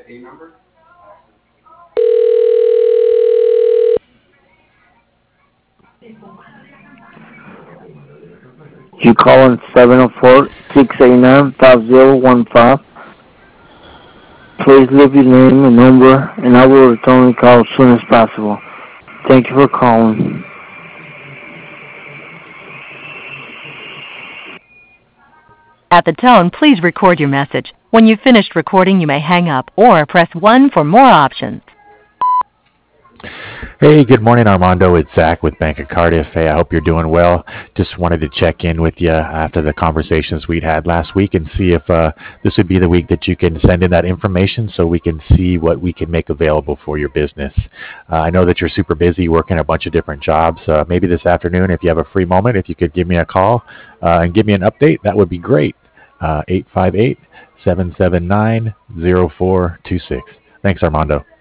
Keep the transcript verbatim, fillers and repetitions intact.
You call in seven zero four, six eight nine, five zero one five. Please leave your name and number, and I will return the call as soon as possible. Thank you for calling. At the tone, please record your message. When you've finished recording, you may hang up or press one for more options. Hey, good morning, Armando. It's Zach with Bank of Cardiff. Hey, I hope you're doing well. Just wanted to check in with you after the conversations we'd had last week and see if uh, this would be the week that you can send in that information so we can see what we can make available for your business. Uh, I know that you're super busy working a bunch of different jobs. Uh, maybe this afternoon, if you have a free moment, if you could give me a call uh, and give me an update, that would be great. Uh, eight five eight, seven seven nine, zero four two six. Thanks, Armando.